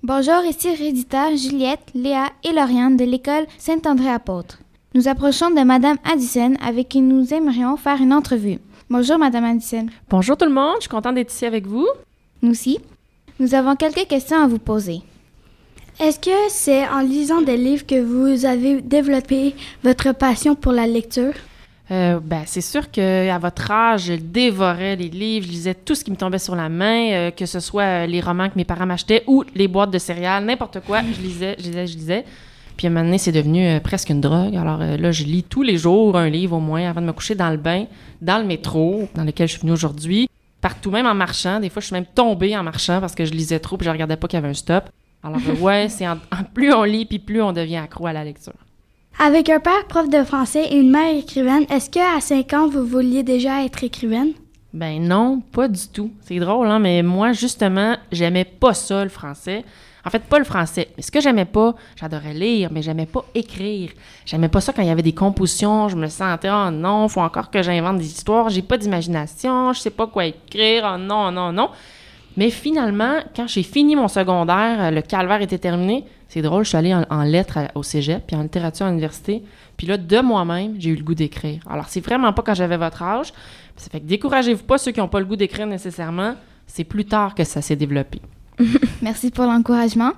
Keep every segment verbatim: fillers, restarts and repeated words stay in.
Bonjour, ici Rédita, Juliette, Léa et Lauriane de l'école Saint-André-Apôtre. Nous approchons de Madame Addison avec qui nous aimerions faire une entrevue. Bonjour Madame Addison. Bonjour tout le monde, je suis contente d'être ici avec vous. Nous aussi. Nous avons quelques questions à vous poser. Est-ce que c'est en lisant des livres que vous avez développé votre passion pour la lecture? Euh, ben, c'est sûr qu'à votre âge, je dévorais les livres, je lisais tout ce qui me tombait sur la main, euh, que ce soit euh, les romans que mes parents m'achetaient ou les boîtes de céréales, n'importe quoi, je lisais, je lisais, je lisais. Puis à un moment donné, c'est devenu euh, presque une drogue. Alors euh, là, je lis tous les jours un livre au moins avant de me coucher dans le bain, dans le métro, dans lequel je suis venue aujourd'hui, partout, même en marchant. Des fois, je suis même tombée en marchant parce que je lisais trop puis je regardais pas qu'il y avait un stop. Alors euh, ouais, c'est en, en plus on lit puis plus on devient accro à la lecture. Avec un père prof de français et une mère écrivaine, est-ce qu'à cinq ans, vous vouliez déjà être écrivaine? Ben non, pas du tout. C'est drôle, hein, mais moi, justement, j'aimais pas ça, le français. En fait, pas le français. Mais ce que j'aimais pas, j'adorais lire, mais j'aimais pas écrire. J'aimais pas ça quand il y avait des compositions. Je me sentais, oh non, faut encore que j'invente des histoires. J'ai pas d'imagination, je sais pas quoi écrire. Oh non, non, non. Mais finalement, quand j'ai fini mon secondaire, le calvaire était terminé. C'est drôle, je suis allée en, en lettres à, au cégep, puis en littérature à l'université. Puis là, de moi-même, j'ai eu le goût d'écrire. Alors, c'est vraiment pas quand j'avais votre âge. Ça fait que découragez-vous pas ceux qui n'ont pas le goût d'écrire nécessairement. C'est plus tard que ça s'est développé. Merci pour l'encouragement.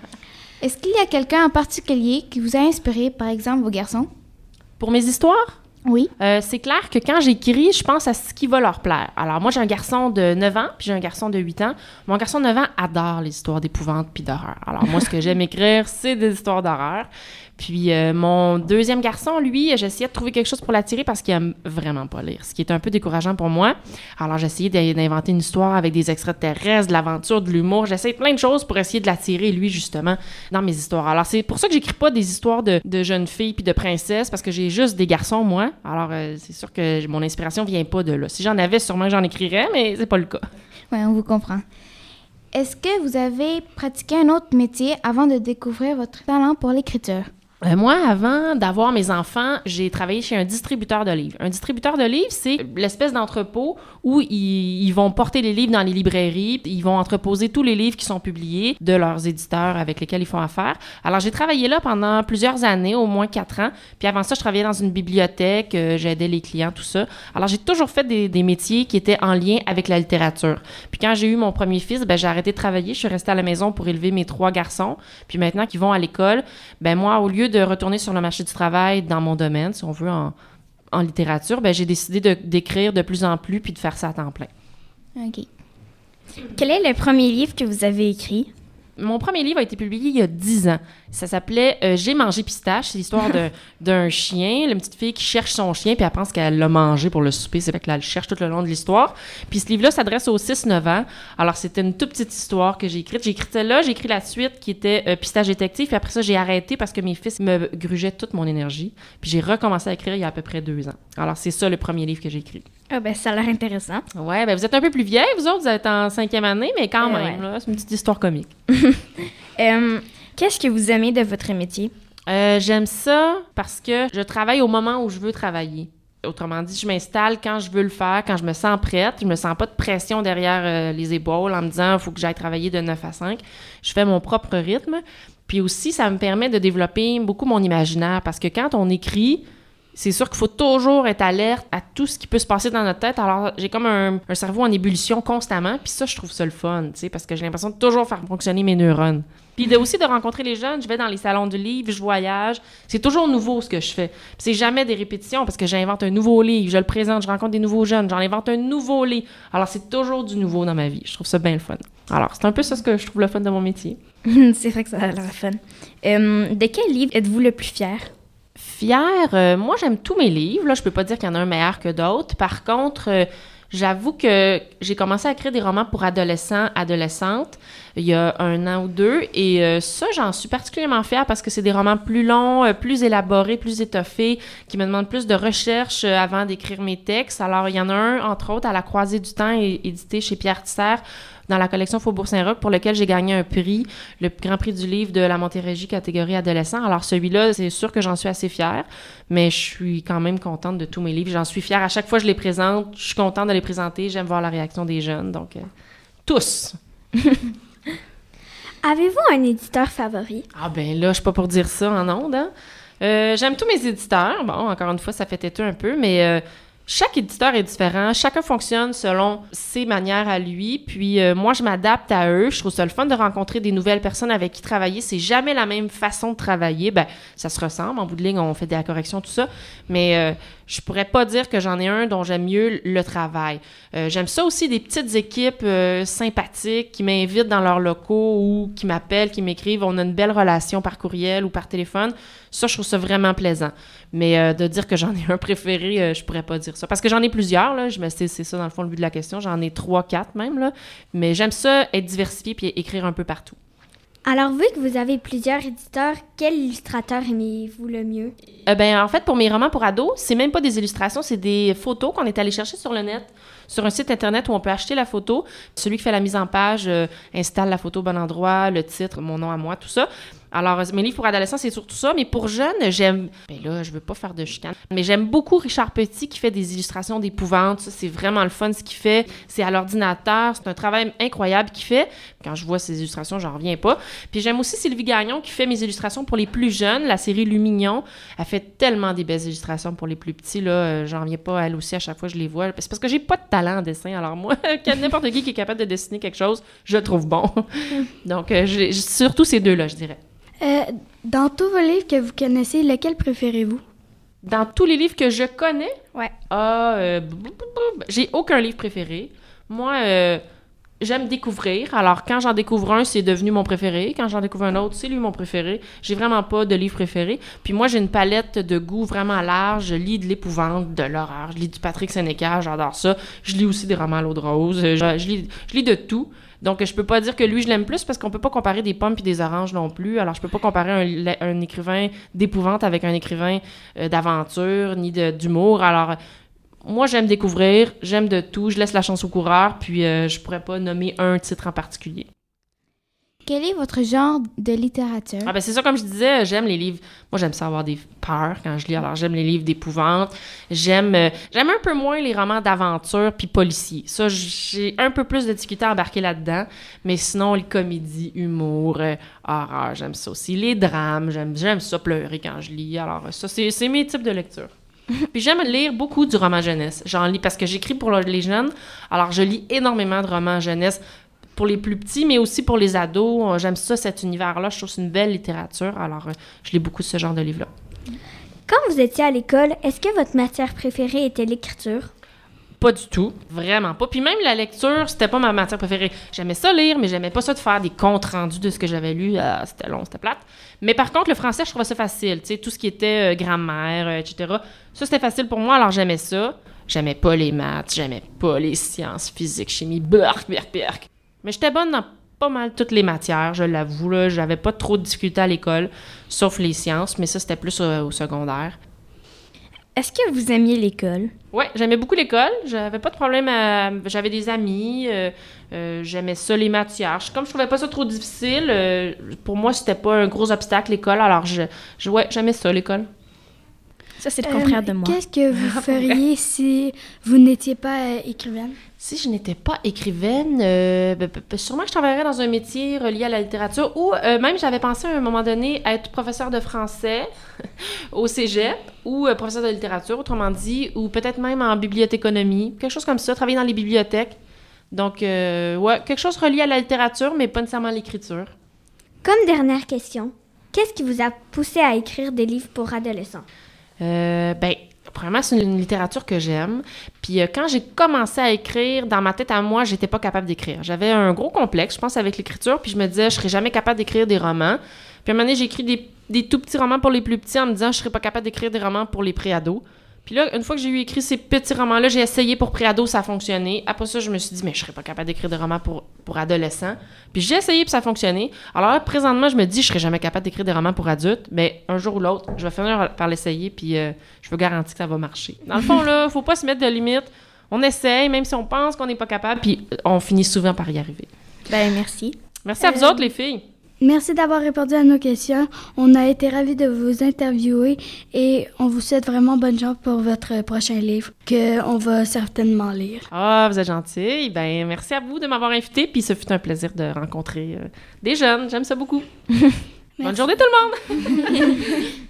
Est-ce qu'il y a quelqu'un en particulier qui vous a inspiré, par exemple vos garçons? Pour mes histoires? Oui. Euh, c'est clair que quand j'écris, je pense à ce qui va leur plaire. Alors, moi, j'ai un garçon de neuf ans, puis j'ai un garçon de huit ans. Mon garçon de neuf ans adore les histoires d'épouvante puis d'horreur. Alors, moi, ce que j'aime écrire, c'est des histoires d'horreur. Puis, euh, mon deuxième garçon, lui, j'essayais de trouver quelque chose pour l'attirer parce qu'il aime vraiment pas lire, ce qui est un peu décourageant pour moi. Alors, j'essayais d'inventer une histoire avec des extraterrestres, de l'aventure, de l'humour. J'essayais plein de choses pour essayer de l'attirer, lui, justement, dans mes histoires. Alors, c'est pour ça que j'écris pas des histoires de, de jeunes filles puis de princesses, parce que j'ai juste des garçons, moi. Alors, euh, c'est sûr que mon inspiration vient pas de là. Si j'en avais, sûrement que j'en écrirais, mais c'est pas le cas. Oui, on vous comprend. Est-ce que vous avez pratiqué un autre métier avant de découvrir votre talent pour l'écriture? Euh, moi, avant d'avoir mes enfants, j'ai travaillé chez un distributeur de livres. Un distributeur de livres, c'est l'espèce d'entrepôt où ils, ils vont porter les livres dans les librairies, ils vont entreposer tous les livres qui sont publiés de leurs éditeurs avec lesquels ils font affaire. Alors, j'ai travaillé là pendant plusieurs années, au moins quatre ans. Puis avant ça, je travaillais dans une bibliothèque, euh, j'aidais les clients, tout ça. Alors, j'ai toujours fait des, des métiers qui étaient en lien avec la littérature. Puis quand j'ai eu mon premier fils, ben j'ai arrêté de travailler. Je suis restée à la maison pour élever mes trois garçons. Puis maintenant qu'ils vont à l'école, ben moi, au lieu de retourner sur le marché du travail dans mon domaine, si on veut, en, en littérature, ben j'ai décidé de, d'écrire de plus en plus puis de faire ça à temps plein. OK. Quel est le premier livre que vous avez écrit? Mon premier livre a été publié il y a dix ans. Ça s'appelait euh, « J'ai mangé pistache ». C'est l'histoire de, d'un chien, la petite fille qui cherche son chien, puis elle pense qu'elle l'a mangé pour le souper. C'est fait qu'elle le cherche tout le long de l'histoire. Puis ce livre-là s'adresse aux six neuf ans. Alors, c'était une toute petite histoire que j'ai écrite. J'ai écrit celle-là, j'ai écrit la suite qui était euh, « Pistache détective ». Puis après ça, j'ai arrêté parce que mes fils me grugeaient toute mon énergie. Puis j'ai recommencé à écrire il y a à peu près deux ans. Alors, c'est ça le premier livre que j'ai écrit. Ah ben ça a l'air intéressant. Ouais, ben vous êtes un peu plus vieille, vous autres, vous êtes en cinquième année, mais quand Euh, même, ouais. là, c'est une petite histoire comique. Euh, qu'est-ce que vous aimez de votre métier? Euh, j'aime ça parce que je travaille au moment où je veux travailler. Autrement dit, je m'installe quand je veux le faire, quand je me sens prête. Je me sens pas de pression derrière euh, les épaules en me disant « il faut que j'aille travailler de neuf à cinq ». Je fais mon propre rythme. Puis aussi, ça me permet de développer beaucoup mon imaginaire parce que quand on écrit, c'est sûr qu'il faut toujours être alerte à tout ce qui peut se passer dans notre tête. Alors, j'ai comme un, un cerveau en ébullition constamment. Puis ça, je trouve ça le fun, tu sais, parce que j'ai l'impression de toujours faire fonctionner mes neurones. Puis de, aussi de rencontrer les jeunes. Je vais dans les salons du livre, je voyage. C'est toujours nouveau ce que je fais. Puis c'est jamais des répétitions parce que j'invente un nouveau livre, je le présente, je rencontre des nouveaux jeunes, j'en invente un nouveau livre. Alors, c'est toujours du nouveau dans ma vie. Je trouve ça bien le fun. Alors, c'est un peu ça ce que je trouve le fun de mon métier. C'est vrai que ça a l'air fun. Euh, de quel livre êtes-vous le plus fier? Fière, euh, moi, j'aime tous mes livres. Là, je peux pas dire qu'il y en a un meilleur que d'autres. Par contre, euh, j'avoue que j'ai commencé à écrire des romans pour adolescents, adolescentes, il y a un an ou deux. Et euh, ça, j'en suis particulièrement fière parce que c'est des romans plus longs, euh, plus élaborés, plus étoffés, qui me demandent plus de recherche euh, avant d'écrire mes textes. Alors, il y en a un, entre autres, à La Croisée du Temps, é- édité chez Pierre Tisser, dans la collection Faubourg Saint-Roch, pour lequel j'ai gagné un prix, le Grand Prix du livre de la Montérégie catégorie adolescent. Alors celui-là, c'est sûr que j'en suis assez fière, mais je suis quand même contente de tous mes livres. J'en suis fière. À chaque fois que je les présente, je suis contente de les présenter. J'aime voir la réaction des jeunes. Donc, euh, tous! Avez-vous un éditeur favori? Ah ben là, je suis pas pour dire ça en ondes, hein? Euh, j'aime tous mes éditeurs. Bon, encore une fois, ça fait têteux un peu, mais euh, chaque éditeur est différent. Chacun fonctionne selon ses manières à lui. Puis euh, moi, je m'adapte à eux. Je trouve ça le fun de rencontrer des nouvelles personnes avec qui travailler. C'est jamais la même façon de travailler. Ben, ça se ressemble. En bout de ligne, on fait des corrections, tout ça. Mais euh, je pourrais pas dire que j'en ai un dont j'aime mieux le travail. Euh, j'aime ça aussi, des petites équipes euh, sympathiques qui m'invitent dans leurs locaux ou qui m'appellent, qui m'écrivent. On a une belle relation par courriel ou par téléphone. Ça, je trouve ça vraiment plaisant. Mais euh, de dire que j'en ai un préféré, euh, je pourrais pas dire ça. Parce que j'en ai plusieurs, là. Je me, c'est, c'est ça, dans le fond, le but de la question. J'en ai trois, quatre même, là. Mais j'aime ça, être diversifié puis écrire un peu partout. Alors, vu que vous avez plusieurs éditeurs, quel illustrateur aimez-vous le mieux? Euh, ben, en fait, pour mes romans pour ados, c'est même pas des illustrations, c'est des photos qu'on est allé chercher sur le net, sur un site Internet où on peut acheter la photo. Celui qui fait la mise en page euh, installe la photo au bon endroit, le titre, mon nom à moi, tout ça. Alors, mes livres pour adolescents, c'est surtout ça. Mais pour jeunes, j'aime... Ben là, je veux pas faire de chicane. Mais j'aime beaucoup Richard Petit qui fait des illustrations d'épouvante. Ça, c'est vraiment le fun, ce qu'il fait. C'est à l'ordinateur. C'est un travail incroyable qu'il fait. Quand je vois ses illustrations, j'en reviens pas. Puis j'aime aussi Sylvie Gagnon qui fait mes illustrations pour les plus jeunes. La série Lumignon. Elle fait tellement des belles illustrations pour les plus petits. Là, euh, j'en reviens pas. Elle aussi, à chaque fois, je les vois. C'est parce que j'ai pas de talent en dessin. Alors moi, n'importe qui qui est capable de dessiner quelque chose, je le trouve bon. Donc, euh, j'ai, surtout ces deux-là, je dirais. Euh, dans tous vos livres que vous connaissez, lequel préférez-vous? Dans tous les livres que je connais? Ouais. Ah, euh, j'ai aucun livre préféré. Moi, euh, j'aime découvrir. Alors, quand j'en découvre un, c'est devenu mon préféré. Quand j'en découvre un autre, c'est lui mon préféré. J'ai vraiment pas de livre préféré. Puis moi, j'ai une palette de goûts vraiment large. Je lis de l'épouvante, de l'horreur. Je lis du Patrick Sénécal, j'adore ça. Je lis aussi des romans à l'eau de rose. Je, je, lis, je lis de tout. Donc, je peux pas dire que lui, je l'aime plus parce qu'on peut pas comparer des pommes puis des oranges non plus. Alors, je peux pas comparer un, un écrivain d'épouvante avec un écrivain euh, d'aventure ni de, d'humour. Alors, moi, j'aime découvrir, j'aime de tout. Je laisse la chance au coureur, puis euh, je pourrais pas nommer un titre en particulier. Quel est votre genre de littérature? Ah ben c'est ça, comme je disais, j'aime les livres. Moi, j'aime ça avoir des peurs quand je lis. Alors, j'aime les livres d'épouvante. J'aime euh, j'aime un peu moins les romans d'aventure puis policiers. Ça, j'ai un peu plus de difficulté à embarquer là-dedans. Mais sinon, les comédies, humour, euh, horreur, j'aime ça aussi. Les drames, j'aime, j'aime ça pleurer quand je lis. Alors, ça, c'est, c'est mes types de lecture. Puis j'aime lire beaucoup du roman jeunesse. J'en lis parce que j'écris pour les jeunes. Alors, je lis énormément de romans jeunesse pour les plus petits, mais aussi pour les ados. J'aime ça, cet univers-là. Je trouve que c'est une belle littérature. Alors, je lis beaucoup de ce genre de livres-là. Quand vous étiez à l'école, est-ce que votre matière préférée était l'écriture? Pas du tout. Vraiment pas. Puis même la lecture, c'était pas ma matière préférée. J'aimais ça lire, mais j'aimais pas ça de faire des comptes rendus de ce que j'avais lu. Euh, c'était long, c'était plate. Mais par contre, le français, je trouvais ça facile. Tu sais, tout ce qui était euh, grammaire, euh, et cetera. Ça, c'était facile pour moi, alors j'aimais ça. J'aimais pas les maths, j'aimais pas les sciences, physique, chimie, burk, burk, burk. Mais j'étais bonne dans pas mal toutes les matières, je l'avoue. Là. J'avais pas trop de difficultés à l'école, sauf les sciences, mais ça, c'était plus euh, au secondaire. Est-ce que vous aimiez l'école? Oui, j'aimais beaucoup l'école. J'avais pas de problème à... J'avais des amis. Euh, euh, j'aimais ça, les matières. Comme je trouvais pas ça trop difficile, euh, pour moi, c'était pas un gros obstacle, l'école. Alors, je, je, ouais, j'aimais ça, l'école. Ça, c'est le contraire euh, de moi. Qu'est-ce que vous feriez si vous n'étiez pas euh, écrivaine? Si je n'étais pas écrivaine, euh, ben, ben, sûrement que je travaillerais dans un métier relié à la littérature ou euh, même j'avais pensé à un moment donné à être professeur de français au cégep ou euh, professeur de littérature, autrement dit, ou peut-être même en bibliothéconomie, quelque chose comme ça, travailler dans les bibliothèques. Donc, euh, ouais, quelque chose relié à la littérature, mais pas nécessairement à l'écriture. Comme dernière question, qu'est-ce qui vous a poussé à écrire des livres pour adolescents? Euh, ben, premièrement, c'est une littérature que j'aime. Puis euh, quand j'ai commencé à écrire, dans ma tête à moi, j'étais pas capable d'écrire. J'avais un gros complexe, je pense, avec l'écriture. Puis je me disais, je serais jamais capable d'écrire des romans. Puis à un moment donné, j'ai écrit des, des tout petits romans pour les plus petits en me disant, je serais pas capable d'écrire des romans pour les pré-ados. Puis là, une fois que j'ai eu écrit ces petits romans-là, j'ai essayé pour pré-ados, ça a fonctionné. Après ça, je me suis dit, mais je serais pas capable d'écrire des romans pour, pour adolescents. Puis j'ai essayé, puis ça a fonctionné. Alors là, présentement, je me dis, je serais jamais capable d'écrire des romans pour adultes. Mais un jour ou l'autre, je vais finir par l'essayer, puis euh, je veux garantir que ça va marcher. Dans le fond, là, faut pas se mettre de limites. On essaye, même si on pense qu'on n'est pas capable, puis on finit souvent par y arriver. Ben, merci. Merci à Euh, vous autres, les filles. Merci d'avoir répondu à nos questions. On a été ravis de vous interviewer et on vous souhaite vraiment bonne chance pour votre prochain livre qu'on va certainement lire. Ah, vous êtes gentils. Ben, merci à vous de m'avoir invité, puis ce fut un plaisir de rencontrer euh, des jeunes. J'aime ça beaucoup. Bonne journée tout le monde!